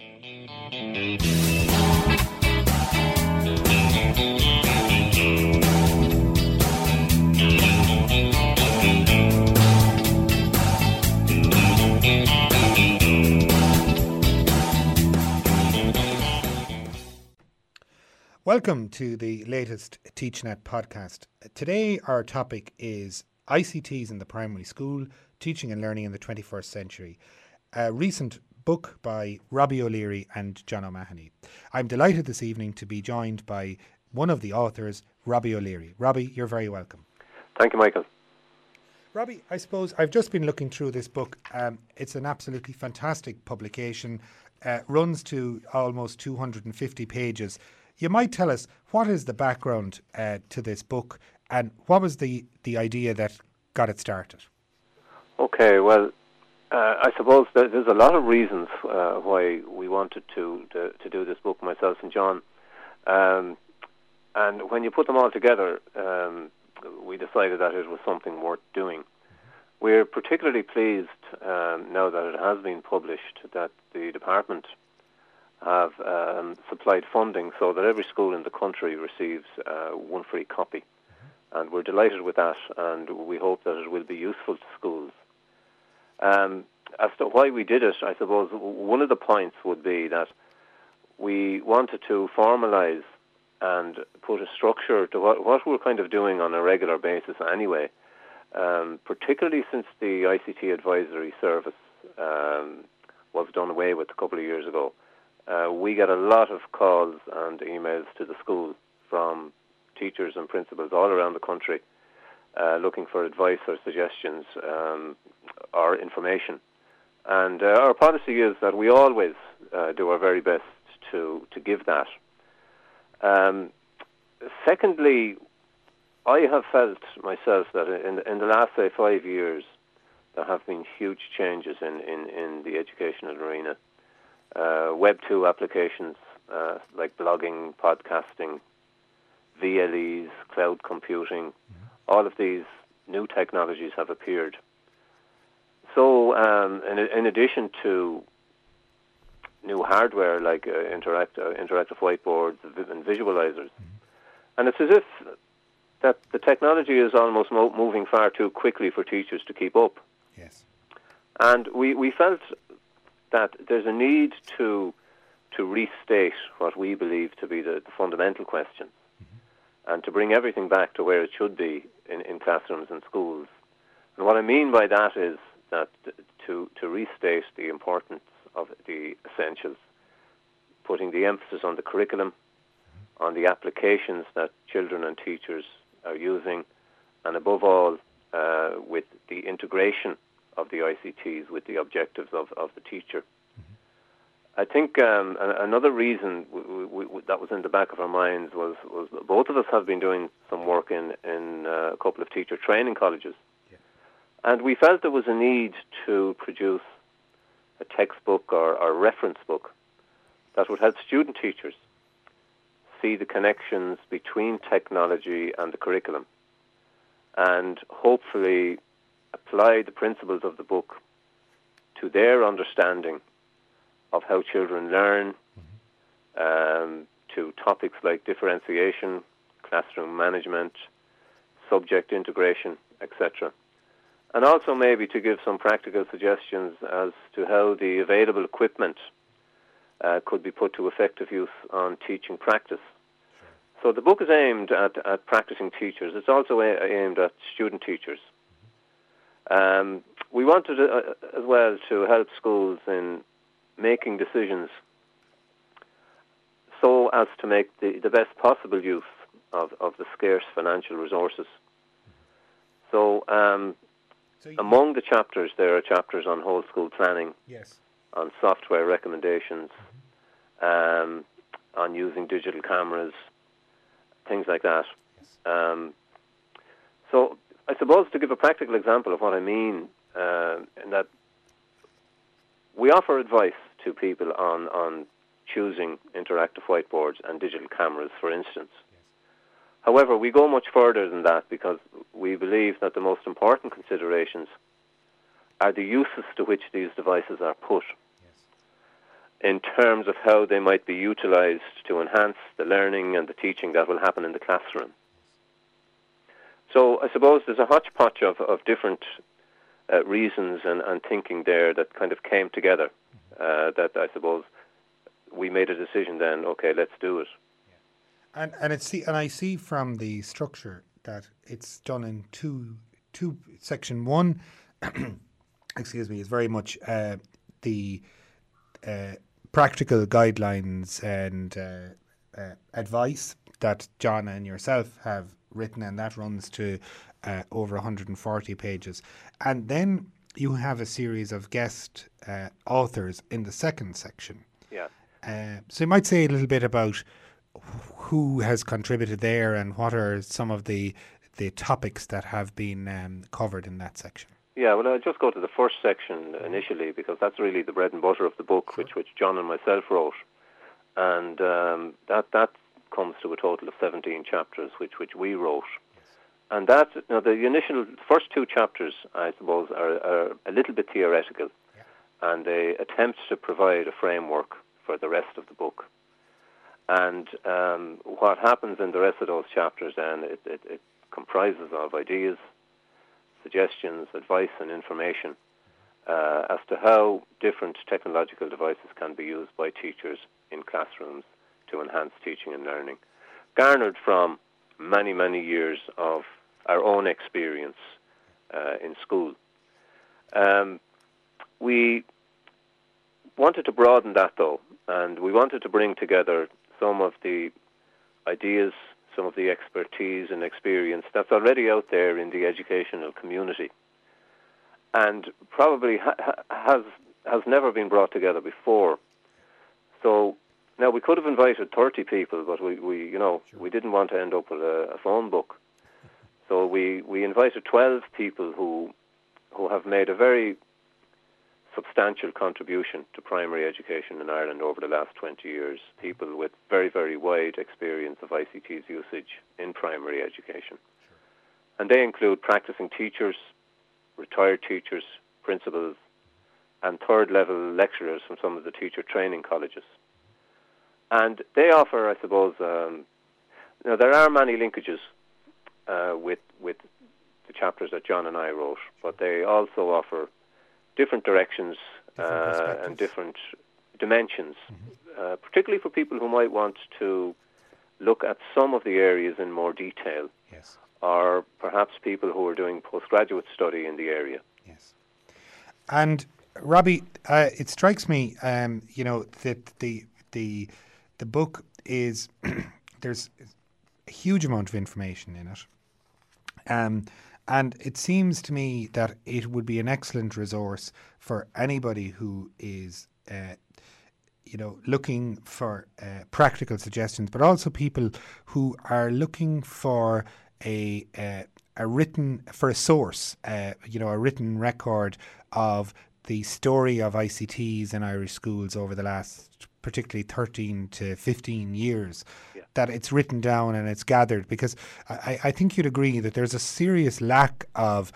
Welcome to the latest TeachNet podcast. Today our topic is ICTs in the primary school, teaching and learning in the 21st century. A recent book by Robbie O'Leary and John O'Mahony. I'm delighted this evening to be joined by one of the authors, Robbie O'Leary. Robbie, you're very welcome. Thank you, Michael. Robbie, I suppose I've just been looking through this book. It's an absolutely fantastic publication. Runs to almost 250 pages. You might tell us, what is the background to this book and what was the idea that got it started? Okay, well, I suppose there's a lot of reasons why we wanted to do this book, myself and John. And when you put them all together, we decided that it was something worth doing. We're particularly pleased now that it has been published that the department have supplied funding so that every school in the country receives one free copy. And we're delighted with that, and we hope that it will be useful to schools. As to why we did it, I suppose one of the points would be that we wanted to formalise and put a structure to what we're kind of doing on a regular basis anyway, particularly since the ICT advisory service was done away with a couple of years ago. We get a lot of calls and emails to the school from teachers and principals all around the country looking for advice or suggestions or information. And our policy is that we always do our very best to give that. Secondly, I have felt myself that in the last, say, 5 years, there have been huge changes in the educational arena. Web 2 applications like blogging, podcasting, VLEs, cloud computing, all of these new technologies have appeared. So in addition to new hardware like interactive whiteboards and visualizers, and it's as if that the technology is almost moving far too quickly for teachers to keep up. Yes. And we felt that there's a need to restate what we believe to be the fundamental question, and to bring everything back to where it should be in classrooms and schools. And what I mean by that is that to restate the importance of the essentials, putting the emphasis on the curriculum, on the applications that children and teachers are using, and above all, with the integration of the ICTs with the objectives of the teacher. I think another reason that was in the back of our minds was both of us have been doing some work in a couple of teacher training colleges. Yeah. And we felt there was a need to produce a textbook or reference book that would help student teachers see the connections between technology and the curriculum, and hopefully apply the principles of the book to their understanding of how children learn, to topics like differentiation, classroom management, subject integration, etc. And also maybe to give some practical suggestions as to how the available equipment could be put to effective use on teaching practice. So the book is aimed at practicing teachers. It's also aimed at student teachers. We wanted as well to help schools in making decisions so as to make the best possible use of the scarce financial resources. So among the chapters, there are chapters on whole school planning, yes, on software recommendations, on using digital cameras, things like that. Yes. So I suppose to give a practical example of what I mean, in that we offer advice to people on choosing interactive whiteboards and digital cameras, for instance. Yes. However, we go much further than that because we believe that the most important considerations are the uses to which these devices are put. Yes. in terms of how they might be utilised to enhance the learning and the teaching that will happen in the classroom. So I suppose there's a hodgepodge of different reasons and thinking there that kind of came together, that I suppose we made a decision then, okay, let's do it. And I see from the structure that it's done in two. Section 1, excuse me, is very much the practical guidelines and advice that John and yourself have written, and that runs to over 140 pages. And then you have a series of guest authors in the second section. Yeah. So you might say a little bit about who has contributed there and what are some of the topics that have been covered in that section. Yeah, well, I'll just go to the first section initially, because that's really the bread and butter of the book, sure. which John and myself wrote. And that comes to a total of 17 chapters, which we wrote. Yes. And that, the first 2 chapters, I suppose, are a little bit theoretical, and they attempt to provide a framework for the rest of the book. And what happens in the rest of those chapters then, it comprises of ideas, suggestions, advice and information as to how different technological devices can be used by teachers in classrooms to enhance teaching and learning, garnered from many, many years of our own experience in school. We wanted to broaden that, though, and we wanted to bring together some of the ideas, some of the expertise and experience that's already out there in the educational community, and probably has never been brought together before. So now we could have invited 30 people, but we didn't want to end up with a phone book. So we invited 12 people who have made a very substantial contribution to primary education in Ireland over the last 20 years, people with very, very wide experience of ICT's usage in primary education. Sure. And they include practicing teachers, retired teachers, principals, and third-level lecturers from some of the teacher training colleges. And they offer, I suppose, there are many linkages with the chapters that John and I wrote, but they also offer different directions and different dimensions, particularly for people who might want to look at some of the areas in more detail, yes, or perhaps people who are doing postgraduate study in the area. Yes. And Robbie, it strikes me, that the book is there's a huge amount of information in it. And it seems to me that it would be an excellent resource for anybody who is, looking for practical suggestions, but also people who are looking for a source, a written record of the story of ICTs in Irish schools over the last particularly 13 to 15 years, that it's written down and it's gathered, because I think you'd agree that there's a serious lack of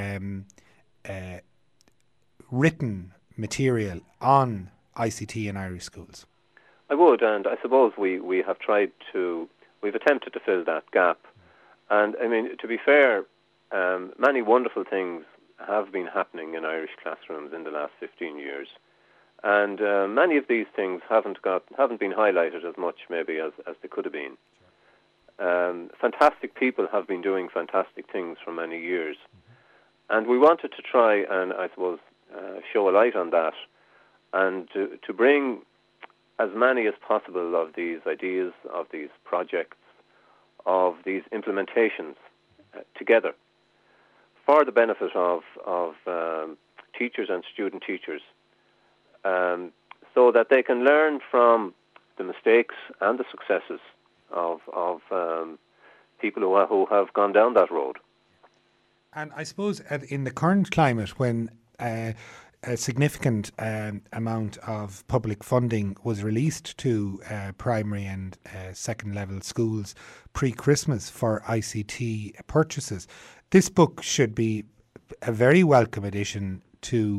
written material on ICT in Irish schools. I would, and I suppose we've attempted to fill that gap. And I mean, to be fair, many wonderful things have been happening in Irish classrooms in the last 15 years. And many of these things haven't been highlighted as much maybe as they could have been. Fantastic people have been doing fantastic things for many years. And we wanted to try and, I suppose, show a light on that, and to bring as many as possible of these ideas, of these projects, of these implementations together for the benefit of teachers and student teachers, so that they can learn from the mistakes and the successes of people who have gone down that road. And I suppose in the current climate, when a significant amount of public funding was released to primary and second level schools pre-Christmas for ICT purchases, this book should be a very welcome addition to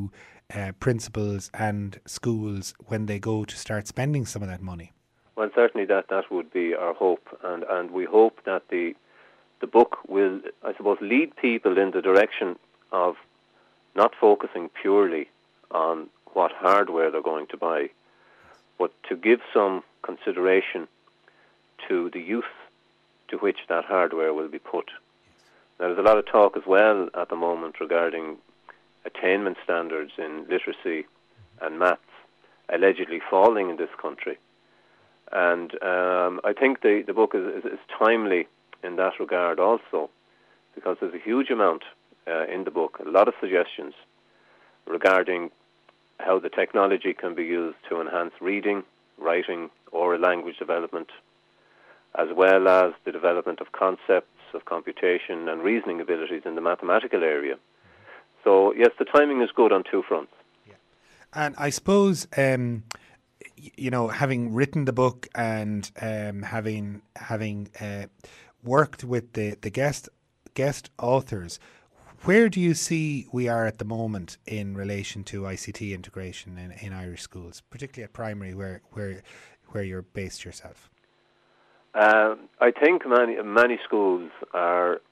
principals and schools when they go to start spending some of that money? Well, certainly that would be our hope, and we hope that the book will, I suppose, lead people in the direction of not focusing purely on what hardware they're going to buy, but to give some consideration to the use to which that hardware will be put. Now, there's a lot of talk as well at the moment regarding attainment standards in literacy and maths allegedly falling in this country. And I think the book is timely in that regard also, because there's a huge amount in the book, a lot of suggestions regarding how the technology can be used to enhance reading, writing, oral language development, as well as the development of concepts of computation and reasoning abilities in the mathematical area. So, yes, the timing is good on two fronts. Yeah. And I suppose, you know, having written the book and having worked with the guest authors, where do you see we are at the moment in relation to ICT integration in Irish schools, particularly at primary, where you're based yourself? I think many schools are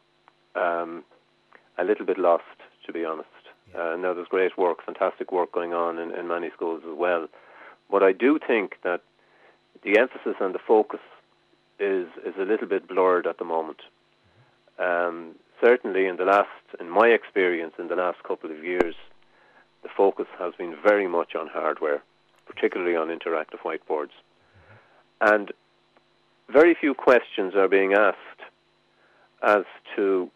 a little bit lost, to be honest. Yeah. Now, there's great work, fantastic work going on in many schools as well. But I do think that the emphasis and the focus is a little bit blurred at the moment. Certainly in my experience, in the last couple of years, the focus has been very much on hardware, particularly on interactive whiteboards. And very few questions are being asked as to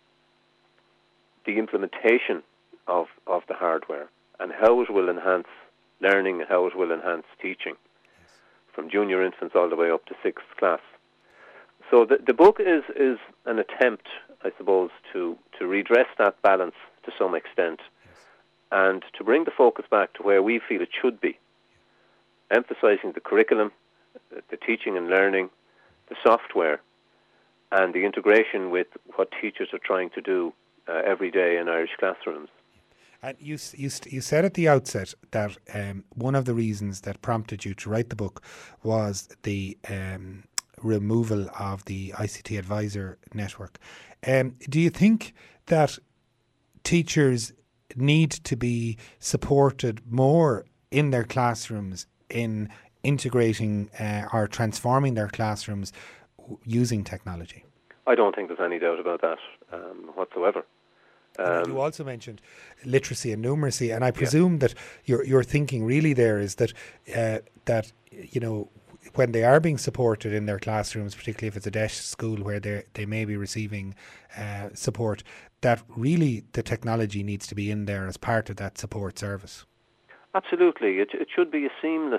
the implementation of the hardware and how it will enhance learning and how it will enhance teaching, from junior infants all the way up to 6th class. So the book is an attempt, I suppose, to redress that balance to some extent, and to bring the focus back to where we feel it should be, emphasizing the curriculum, the teaching and learning, the software, and the integration with what teachers are trying to do every day in Irish classrooms. And you said at the outset that one of the reasons that prompted you to write the book was the removal of the ICT Advisor Network. Do you think that teachers need to be supported more in their classrooms in integrating or transforming their classrooms using technology? I don't think there's any doubt about that whatsoever. You also mentioned literacy and numeracy, and I presume that your thinking really there is that that you know, when they are being supported in their classrooms, particularly if it's a deaf school where they may be receiving support, that really the technology needs to be in there as part of that support service. Absolutely, it should be a seamless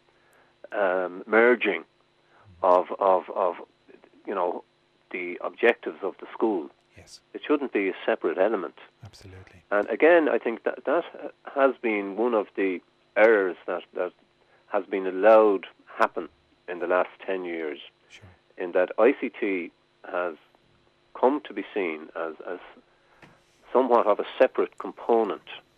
merging of you know, the objectives of the school. Yes. It shouldn't be a separate element. Absolutely. And again, I think that has been one of the errors that has been allowed happen in the last 10 years. Sure. In that ICT has come to be seen as somewhat of a separate component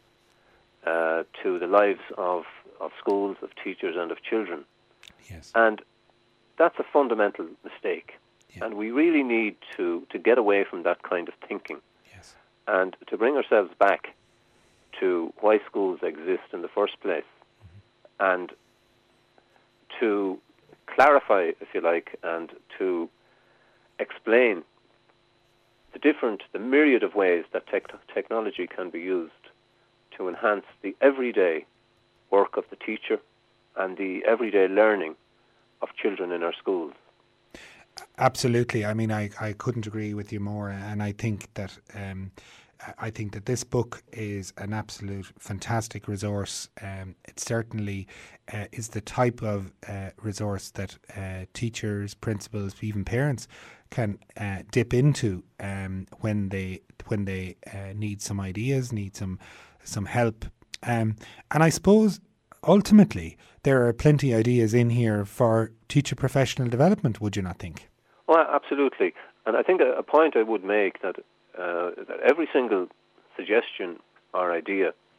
to the lives of schools, of teachers and of children. Yes. And that's a fundamental mistake. Yeah. And we really need to get away from that kind of thinking. Yes. And to bring ourselves back to why schools exist in the first place, and to clarify, if you like, and to explain the myriad of ways that technology can be used to enhance the everyday work of the teacher and the everyday learning of children in our schools. Absolutely. I mean, I couldn't agree with you more, and I think that this book is an absolute fantastic resource. It certainly is the type of resource that teachers, principals, even parents can dip into when they need some ideas, need some help. And I suppose ultimately there are plenty of ideas in here for teacher professional development, would you not think? Well, absolutely. And I think a point I would make that every single suggestion or idea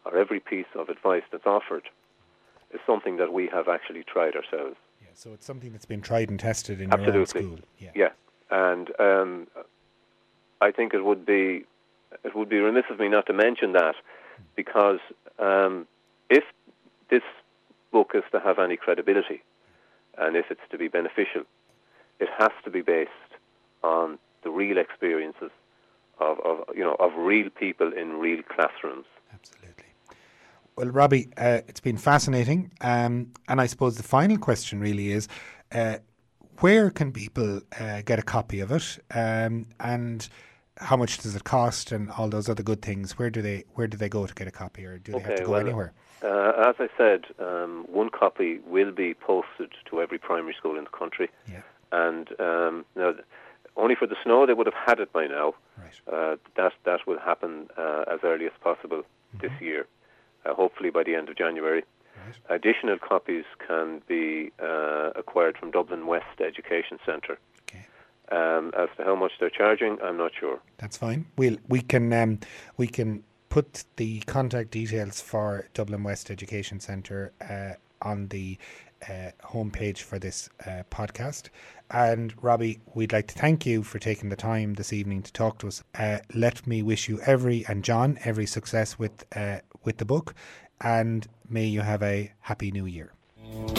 or every piece of advice that's offered is something that we have actually tried ourselves. Yeah, so it's something that's been tried and tested in Absolutely. your own school. Yeah. And I think it would be remiss of me not to mention that, because if this book is to have any credibility and if it's to be beneficial, it has to be based on the real experiences of real people in real classrooms. Absolutely. Well, Robbie, it's been fascinating. And I suppose the final question really is, where can people get a copy of it? And how much does it cost, and all those other good things? Where do they go to get a copy, or do they have to go anywhere? As I said, one copy will be posted to every primary school in the country. Yeah. And now, only for the snow, they would have had it by now. Right. That will happen as early as possible this year, hopefully by the end of January. Right. Additional copies can be acquired from Dublin West Education Centre. Okay. As to how much they're charging, I'm not sure. That's fine. We can put the contact details for Dublin West Education Centre on the homepage for this podcast. And Robbie, we'd like to thank you for taking the time this evening to talk to us. Let me wish you and John every success with the book, and may you have a happy new year.